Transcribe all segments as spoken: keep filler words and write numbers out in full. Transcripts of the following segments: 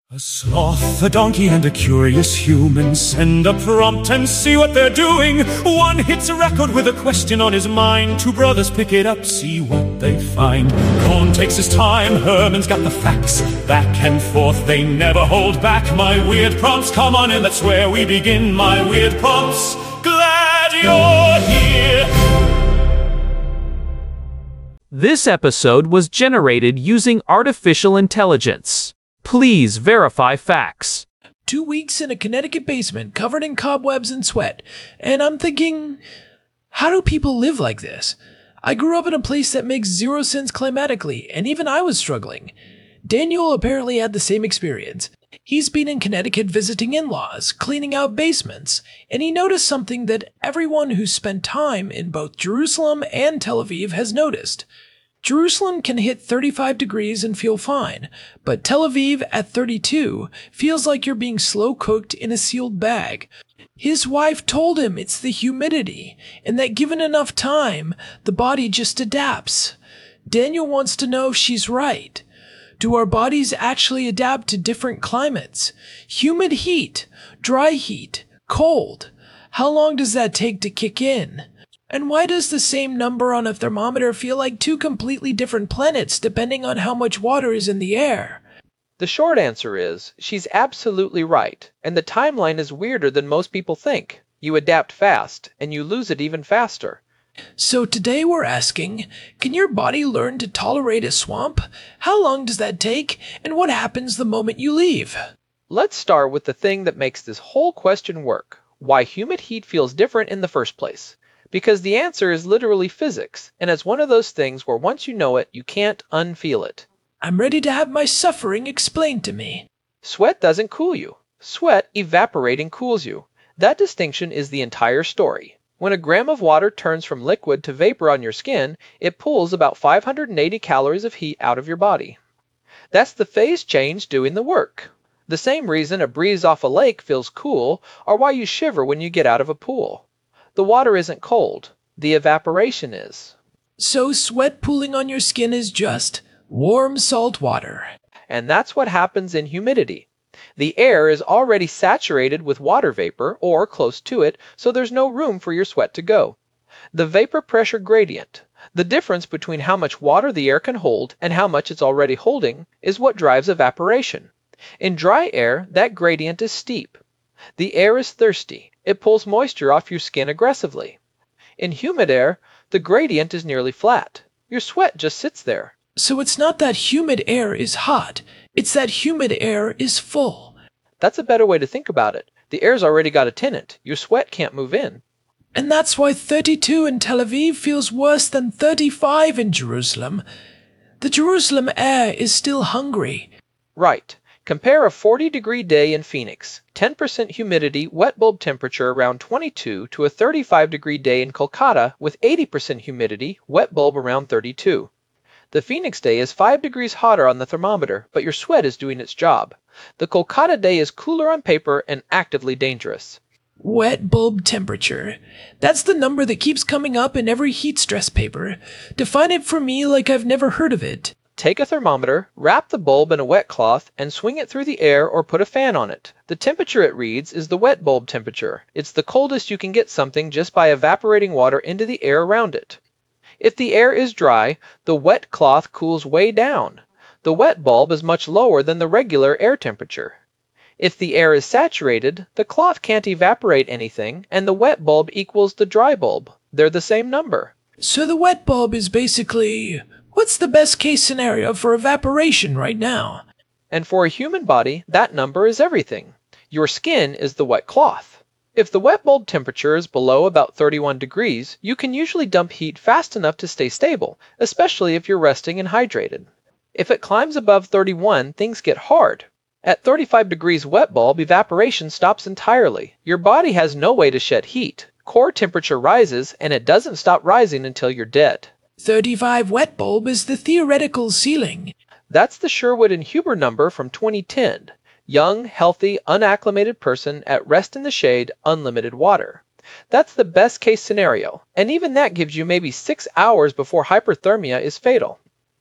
A sloth, a donkey, and a curious human send a prompt and see what they're doing. One hits a record with a question on his mind. Two brothers pick it up, see what they find. Cohn takes his time, Herman's got the facts. Back and forth, they never hold back. My weird prompts, come on in, that's where we begin. My weird prompts, glad you're here. This episode was generated using artificial intelligence. Please verify facts. Two weeks in a Connecticut basement covered in cobwebs and sweat, and I'm thinking, how do people live like this? I grew up in a place that makes zero sense climatically, and even I was struggling. Daniel apparently had the same experience. He's been in Connecticut visiting in-laws, cleaning out basements, and he noticed something that everyone who's spent time in both Jerusalem and Tel Aviv has noticed. Jerusalem can hit thirty-five degrees and feel fine, but Tel Aviv at thirty-two feels like you're being slow cooked in a sealed bag. His wife told him it's the humidity, and that given enough time, the body just adapts. Daniel wants to know if she's right. Do our bodies actually adapt to different climates? Humid heat, dry heat, cold. How long does that take to kick in? And why does the same number on a thermometer feel like two completely different planets depending on how much water is in the air? The short answer is, she's absolutely right, and the timeline is weirder than most people think. You adapt fast, and you lose it even faster. So today we're asking, can your body learn to tolerate a swamp? How long does that take, and what happens the moment you leave? Let's start with the thing that makes this whole question work, why humid heat feels different in the first place. Because the answer is literally physics, and it's one of those things where once you know it, you can't unfeel it. I'm ready to have my suffering explained to me. Sweat doesn't cool you. Sweat evaporating cools you. That distinction is the entire story. When a gram of water turns from liquid to vapor on your skin, it pulls about five hundred eighty calories of heat out of your body. That's the phase change doing the work. The same reason a breeze off a lake feels cool, or why you shiver when you get out of a pool. The water isn't cold. The evaporation is. So sweat pooling on your skin is just warm salt water. And that's what happens in humidity. The air is already saturated with water vapor, or close to it, so there's no room for your sweat to go. The vapor pressure gradient, the difference between how much water the air can hold and how much it's already holding, is what drives evaporation. In dry air, that gradient is steep. The air is thirsty. It pulls moisture off your skin aggressively. In humid air, the gradient is nearly flat. Your sweat just sits there. So it's not that humid air is hot, it's that humid air is full. That's a better way to think about it. The air's already got a tenant. Your sweat can't move in. And that's why thirty-two in Tel Aviv feels worse than thirty-five in Jerusalem. The Jerusalem air is still hungry. Right. Compare a forty degree day in Phoenix, ten percent humidity, wet bulb temperature around twenty-two, to a thirty-five degree day in Kolkata with eighty percent humidity, wet bulb around thirty-two. The Phoenix day is five degrees hotter on the thermometer, but your sweat is doing its job. The Kolkata day is cooler on paper and actively dangerous. Wet bulb temperature. That's the number that keeps coming up in every heat stress paper. Define it for me like I've never heard of it. Take a thermometer, wrap the bulb in a wet cloth, and swing it through the air or put a fan on it. The temperature it reads is the wet bulb temperature. It's the coldest you can get something just by evaporating water into the air around it. If the air is dry, the wet cloth cools way down. The wet bulb is much lower than the regular air temperature. If the air is saturated, the cloth can't evaporate anything, and the wet bulb equals the dry bulb. They're the same number. So the wet bulb is basically... what's the best case scenario for evaporation right now? And for a human body, that number is everything. Your skin is the wet cloth. If the wet bulb temperature is below about thirty-one degrees, you can usually dump heat fast enough to stay stable, especially if you're resting and hydrated. If it climbs above thirty-one, things get hard. At thirty-five degrees wet bulb, evaporation stops entirely. Your body has no way to shed heat. Core temperature rises, and it doesn't stop rising until you're dead. thirty-five wet bulb is the theoretical ceiling. That's the Sherwood and Huber number from twenty ten. Young, healthy, unacclimated person at rest in the shade, unlimited water. That's the best case scenario, and even that gives you maybe six hours before hyperthermia is fatal.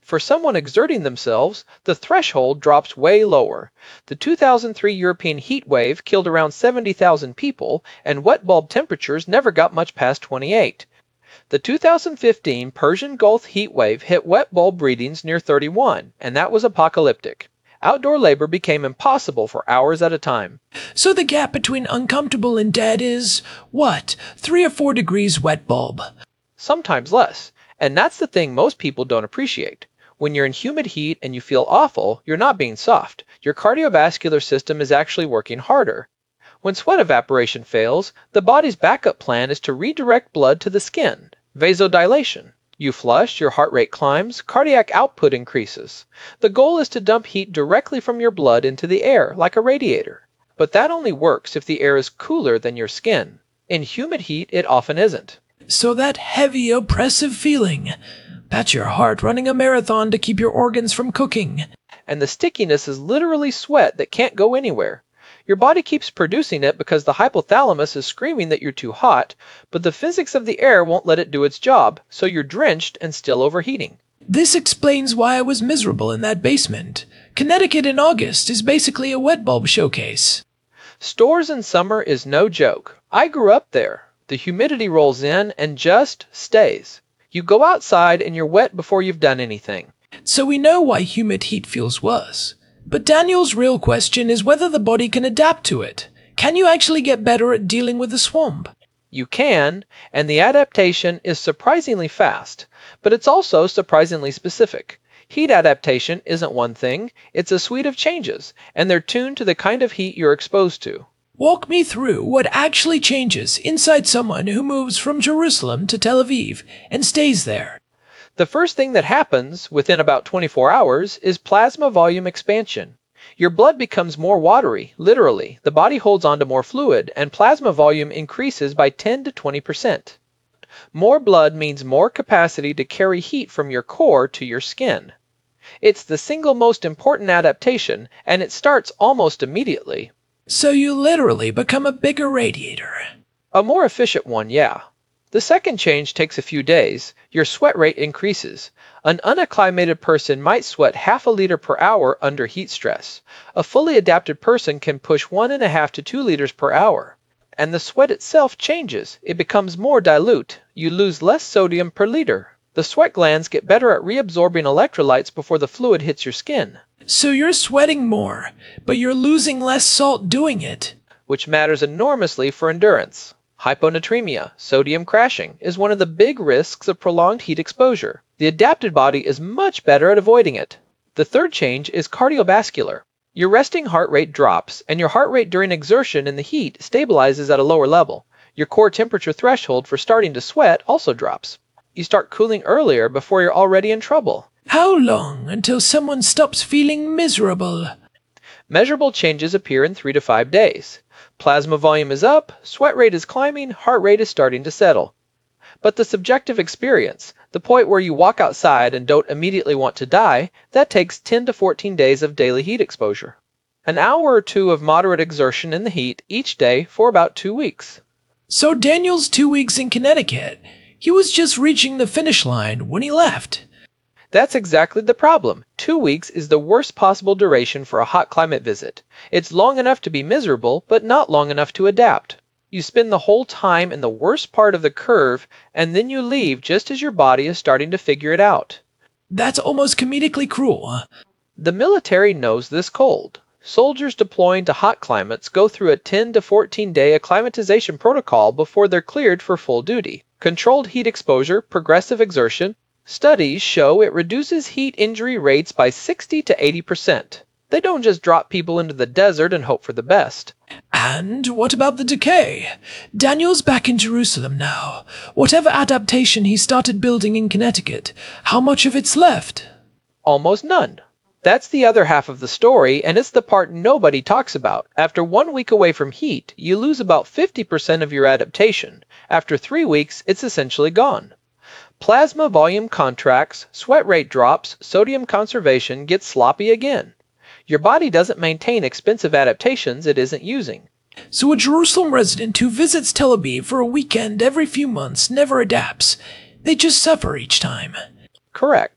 For someone exerting themselves, the threshold drops way lower. The two thousand three European heat wave killed around seventy thousand people, and wet bulb temperatures never got much past twenty-eight. The two thousand fifteen Persian Gulf heat wave hit wet bulb readings near thirty-one, and that was apocalyptic. Outdoor labor became impossible for hours at a time. So the gap between uncomfortable and dead is, what, three or four degrees wet bulb? Sometimes less, and that's the thing most people don't appreciate. When you're in humid heat and you feel awful, you're not being soft. Your cardiovascular system is actually working harder. When sweat evaporation fails, the body's backup plan is to redirect blood to the skin. Vasodilation. You flush, your heart rate climbs, cardiac output increases. The goal is to dump heat directly from your blood into the air, like a radiator. But that only works if the air is cooler than your skin. In humid heat, it often isn't. So that heavy, oppressive feeling, that's your heart running a marathon to keep your organs from cooking. And the stickiness is literally sweat that can't go anywhere. Your body keeps producing it because the hypothalamus is screaming that you're too hot, but the physics of the air won't let it do its job, so you're drenched and still overheating. This explains why I was miserable in that basement. Connecticut in August is basically a wet bulb showcase. Stores in summer is no joke. I grew up there. The humidity rolls in and just stays. You go outside and you're wet before you've done anything. So we know why humid heat feels worse. But Daniel's real question is whether the body can adapt to it. Can you actually get better at dealing with the swamp? You can, and the adaptation is surprisingly fast, but it's also surprisingly specific. Heat adaptation isn't one thing, it's a suite of changes, and they're tuned to the kind of heat you're exposed to. Walk me through what actually changes inside someone who moves from Jerusalem to Tel Aviv and stays there. The first thing that happens within about twenty-four hours is plasma volume expansion. Your blood becomes more watery, literally. The body holds onto more fluid, and plasma volume increases by ten to twenty percent. More blood means more capacity to carry heat from your core to your skin. It's the single most important adaptation, and it starts almost immediately. So you literally become a bigger radiator. A more efficient one, yeah. The second change takes a few days. Your sweat rate increases. An unacclimated person might sweat half a liter per hour under heat stress. A fully adapted person can push one and a half to two liters per hour. And the sweat itself changes. It becomes more dilute. You lose less sodium per liter. The sweat glands get better at reabsorbing electrolytes before the fluid hits your skin. So you're sweating more, but you're losing less salt doing it. Which matters enormously for endurance. Hyponatremia, sodium crashing, is one of the big risks of prolonged heat exposure. The adapted body is much better at avoiding it. The third change is cardiovascular. Your resting heart rate drops, and your heart rate during exertion in the heat stabilizes at a lower level. Your core temperature threshold for starting to sweat also drops. You start cooling earlier before you're already in trouble. How long until someone stops feeling miserable? Measurable changes appear in three to five days. Plasma volume is up, sweat rate is climbing, heart rate is starting to settle. But the subjective experience, the point where you walk outside and don't immediately want to die, that takes ten to fourteen days of daily heat exposure. An hour or two of moderate exertion in the heat each day for about two weeks. So Daniel's two weeks in Connecticut. He was just reaching the finish line when he left. That's exactly the problem. Two weeks is the worst possible duration for a hot climate visit. It's long enough to be miserable, but not long enough to adapt. You spend the whole time in the worst part of the curve, and then you leave just as your body is starting to figure it out. That's almost comedically cruel. The military knows this cold. Soldiers deploying to hot climates go through a ten to fourteen day acclimatization protocol before they're cleared for full duty. Controlled heat exposure, progressive exertion. Studies show it reduces heat injury rates by sixty to eighty percent. They don't just drop people into the desert and hope for the best. And what about the decay? Daniel's back in Jerusalem now. Whatever adaptation he started building in Connecticut, how much of it's left? Almost none. That's the other half of the story, and it's the part nobody talks about. After one week away from heat, you lose about fifty percent of your adaptation. After three weeks, it's essentially gone. Plasma volume contracts, sweat rate drops, sodium conservation gets sloppy again. Your body doesn't maintain expensive adaptations it isn't using. So a Jerusalem resident who visits Tel Aviv for a weekend every few months never adapts. They just suffer each time. Correct.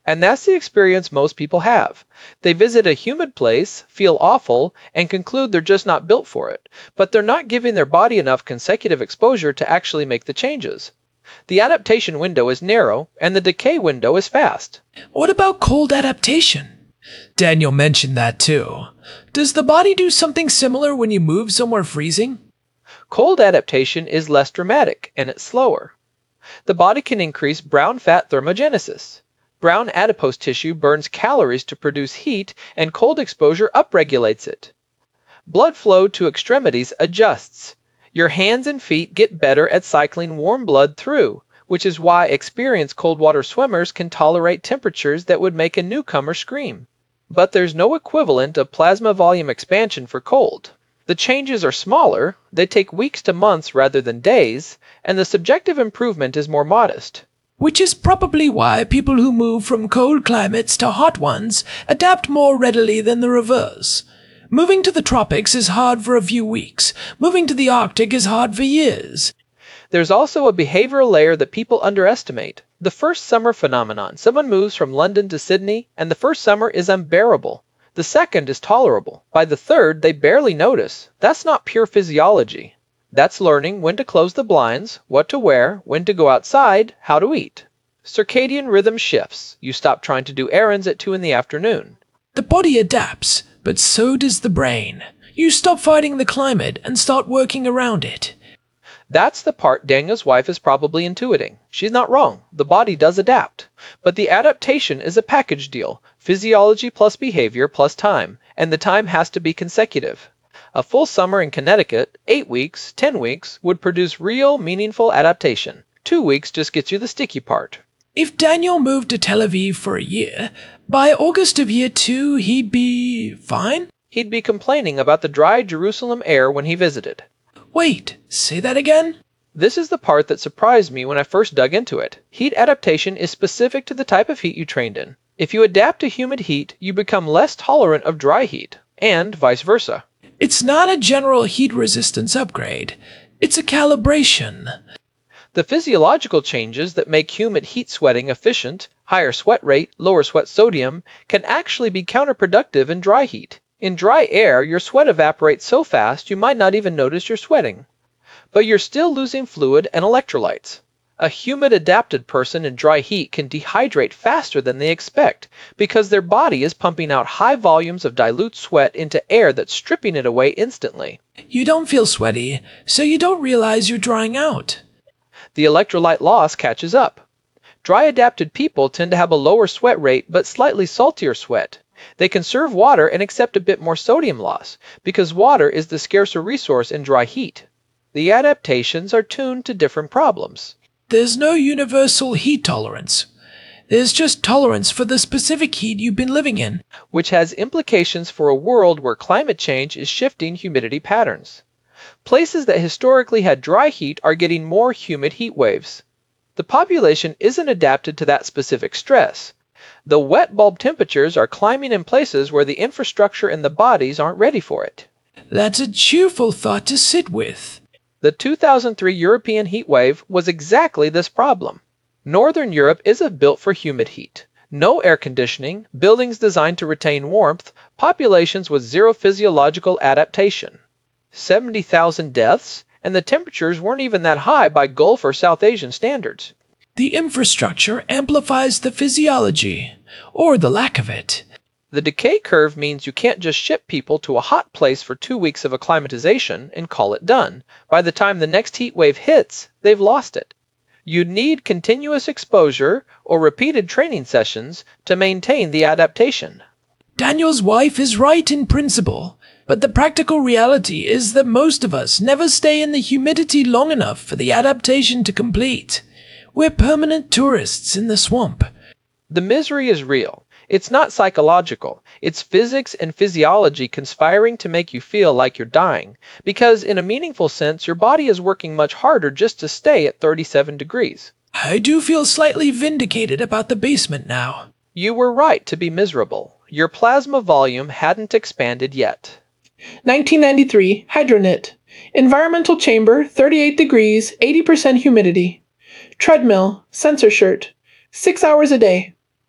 And that's the experience most people have. They visit a humid place, feel awful, and conclude they're just not built for it. But they're not giving their body enough consecutive exposure to actually make the changes. The adaptation window is narrow, and the decay window is fast. What about cold adaptation? Daniel mentioned that too. Does the body do something similar when you move somewhere freezing? Cold adaptation is less dramatic, and it's slower. The body can increase brown fat thermogenesis. Brown adipose tissue burns calories to produce heat, and cold exposure upregulates it. Blood flow to extremities adjusts. Your hands and feet get better at cycling warm blood through, which is why experienced cold water swimmers can tolerate temperatures that would make a newcomer scream. But there's no equivalent of plasma volume expansion for cold. The changes are smaller, they take weeks to months rather than days, and the subjective improvement is more modest. Which is probably why people who move from cold climates to hot ones adapt more readily than the reverse. Moving to the tropics is hard for a few weeks. Moving to the Arctic is hard for years. There's also a behavioral layer that people underestimate. The first summer phenomenon. Someone moves from London to Sydney, and the first summer is unbearable. The second is tolerable. By the third, they barely notice. That's not pure physiology. That's learning when to close the blinds, what to wear, when to go outside, how to eat. Circadian rhythm shifts. You stop trying to do errands at two in the afternoon. The body adapts, but so does the brain. You stop fighting the climate and start working around it. That's the part Daniel's wife is probably intuiting. She's not wrong. The body does adapt. But the adaptation is a package deal. Physiology plus behavior plus time. And the time has to be consecutive. A full summer in Connecticut, eight weeks, ten weeks, would produce real, meaningful adaptation. Two weeks just gets you the sticky part. If Daniel moved to Tel Aviv for a year, by August of year two, he'd be fine? He'd be complaining about the dry Jerusalem air when he visited. Wait, say that again? This is the part that surprised me when I first dug into it. Heat adaptation is specific to the type of heat you trained in. If you adapt to humid heat, you become less tolerant of dry heat, and vice versa. It's not a general heat resistance upgrade. It's a calibration. The physiological changes that make humid heat sweating efficient, higher sweat rate, lower sweat sodium, can actually be counterproductive in dry heat. In dry air, your sweat evaporates so fast you might not even notice you're sweating. But you're still losing fluid and electrolytes. A humid adapted person in dry heat can dehydrate faster than they expect because their body is pumping out high volumes of dilute sweat into air that's stripping it away instantly. You don't feel sweaty, so you don't realize you're drying out. The electrolyte loss catches up. Dry adapted people tend to have a lower sweat rate but slightly saltier sweat. They conserve water and accept a bit more sodium loss because water is the scarcer resource in dry heat. The adaptations are tuned to different problems. There's no universal heat tolerance. There's just tolerance for the specific heat you've been living in. Which has implications for a world where climate change is shifting humidity patterns. Places that historically had dry heat are getting more humid heat waves. The population isn't adapted to that specific stress. The wet bulb temperatures are climbing in places where the infrastructure and the bodies aren't ready for it. That's a cheerful thought to sit with. The two thousand three European heat wave was exactly this problem. Northern Europe isn't built for humid heat. No air conditioning, buildings designed to retain warmth, populations with zero physiological adaptation. seventy thousand deaths, and the temperatures weren't even that high by Gulf or South Asian standards. The infrastructure amplifies the physiology, or the lack of it. The decay curve means you can't just ship people to a hot place for two weeks of acclimatization and call it done. By the time the next heat wave hits, they've lost it. You need continuous exposure or repeated training sessions to maintain the adaptation. Daniel's wife is right in principle, but the practical reality is that most of us never stay in the humidity long enough for the adaptation to complete. We're permanent tourists in the swamp. The misery is real. It's not psychological. It's physics and physiology conspiring to make you feel like you're dying, because in a meaningful sense, your body is working much harder just to stay at thirty-seven degrees. I do feel slightly vindicated about the basement now. You were right to be miserable. Your plasma volume hadn't expanded yet. nineteen ninety-three, Hydronet. Environmental chamber, thirty-eight degrees, eighty percent humidity. Treadmill, sensor shirt. Six hours a day.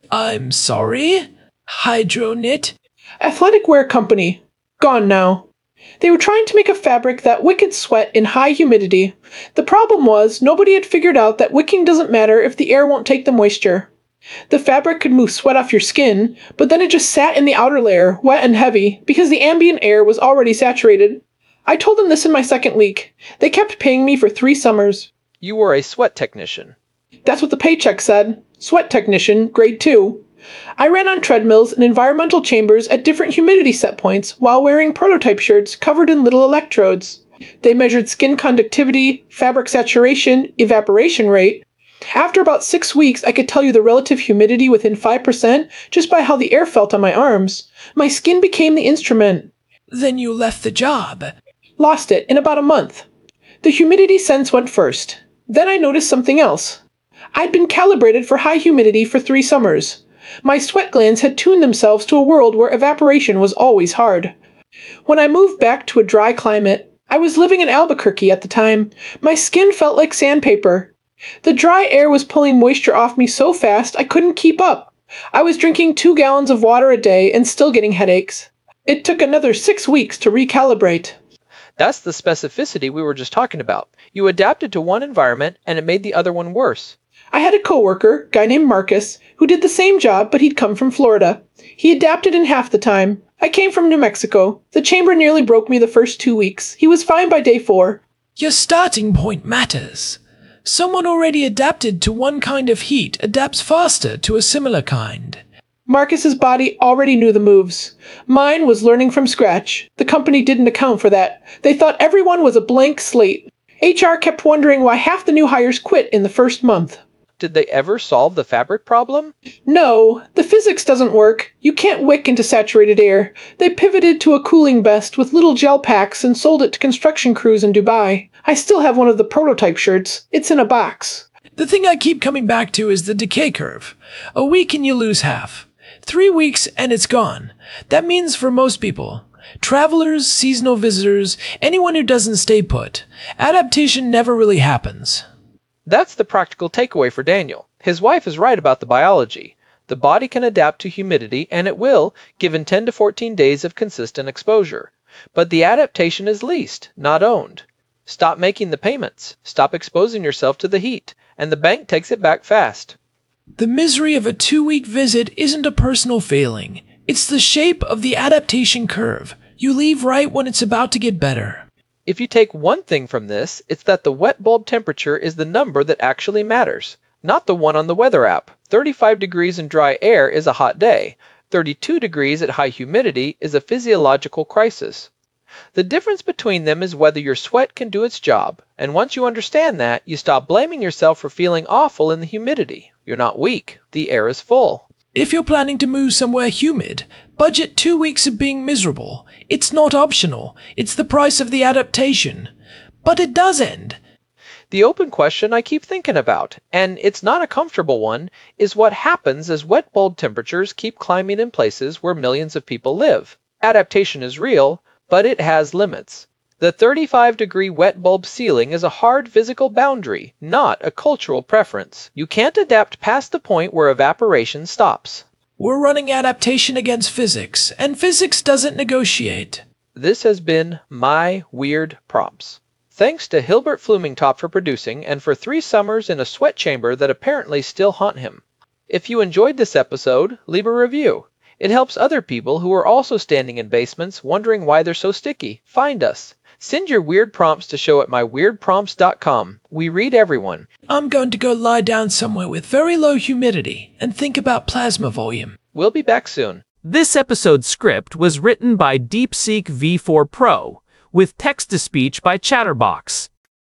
I'm sorry? Hydronit? Athletic wear company. Gone now. They were trying to make a fabric that wicked sweat in high humidity. The problem was, nobody had figured out that wicking doesn't matter if the air won't take the moisture. The fabric could move sweat off your skin, but then it just sat in the outer layer, wet and heavy, because the ambient air was already saturated. I told them this in my second week. They kept paying me for three summers. You were a sweat technician. That's what the paycheck said. Sweat technician, grade two. I ran on treadmills in environmental chambers at different humidity set points while wearing prototype shirts covered in little electrodes. They measured skin conductivity, fabric saturation, evaporation rate. After about six weeks, I could tell you the relative humidity within five percent just by how the air felt on my arms. My skin became the instrument. Then you left the job. Lost it in about a month. The humidity sense went first. Then I noticed something else. I'd been calibrated for high humidity for three summers. My sweat glands had tuned themselves to a world where evaporation was always hard. When I moved back to a dry climate, I was living in Albuquerque at the time. My skin felt like sandpaper. The dry air was pulling moisture off me so fast I couldn't keep up. I was drinking two gallons of water a day and still getting headaches. It took another six weeks to recalibrate. That's the specificity we were just talking about. You adapted to one environment and it made the other one worse. I had a coworker, guy named Marcus, who did the same job, but he'd come from Florida. He adapted in half the time. I came from New Mexico. The chamber nearly broke me the first two weeks. He was fine by day four. Your starting point matters. Someone already adapted to one kind of heat adapts faster to a similar kind. Marcus's body already knew the moves. Mine was learning from scratch. The company didn't account for that. They thought everyone was a blank slate. H R kept wondering why half the new hires quit in the first month. Did they ever solve the fabric problem? No, the physics doesn't work. You can't wick into saturated air. They pivoted to a cooling vest with little gel packs and sold it to construction crews in Dubai. I still have one of the prototype shirts. It's in a box. The thing I keep coming back to is the decay curve. A week and you lose half. Three weeks and it's gone. That means for most people, travelers, seasonal visitors, anyone who doesn't stay put, adaptation never really happens. That's the practical takeaway for Daniel. His wife is right about the biology. The body can adapt to humidity, and it will, given ten to fourteen days of consistent exposure. But the adaptation is leased, not owned. Stop making the payments. Stop exposing yourself to the heat, and the bank takes it back fast. The misery of a two-week visit isn't a personal failing. It's the shape of the adaptation curve. You leave right when it's about to get better. If you take one thing from this, it's that the wet bulb temperature is the number that actually matters, not the one on the weather app. thirty-five degrees in dry air is a hot day. thirty-two degrees at high humidity is a physiological crisis. The difference between them is whether your sweat can do its job, and once you understand that, you stop blaming yourself for feeling awful in the humidity. You're not weak. The air is full. If you're planning to move somewhere humid, budget two weeks of being miserable. It's not optional. It's the price of the adaptation. But it does end. The open question I keep thinking about, and it's not a comfortable one, is what happens as wet bulb temperatures keep climbing in places where millions of people live. Adaptation is real, but it has limits. The thirty-five degree wet bulb ceiling is a hard physical boundary, not a cultural preference. You can't adapt past the point where evaporation stops. We're running adaptation against physics, and physics doesn't negotiate. This has been My Weird Prompts. Thanks to Hilbert Flumingtop for producing, and for three summers in a sweat chamber that apparently still haunt him. If you enjoyed this episode, leave a review. It helps other people who are also standing in basements wondering why they're so sticky find us. Send your weird prompts to show at my weird prompts dot com. We read everyone. I'm going to go lie down somewhere with very low humidity and think about plasma volume. We'll be back soon. This episode's script was written by DeepSeek V four Pro, with text-to-speech by Chatterbox.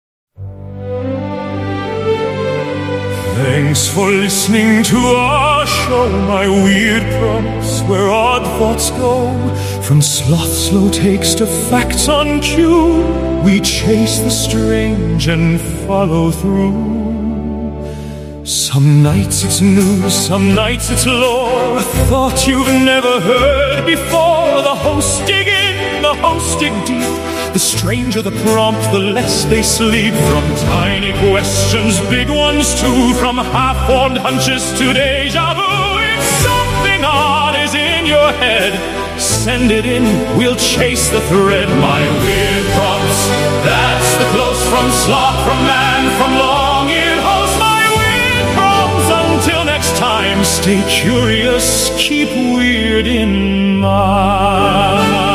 Thanks for listening to our show, My Weird Prompts, where odd thoughts go. From sloth slow takes to facts on cue, we chase the strange and follow through. Some nights it's news, some nights it's lore, a thought you've never heard before. The hosts dig in, the hosts dig deep. The stranger the prompt, the less they sleep. From tiny questions, big ones too, from half-formed hunches to deja vu. It's your head. Send it in, we'll chase the thread. My weird prompts, that's the close from sloth, from man, from long-eared host. My weird prompts, until next time, stay curious, keep weird in mind.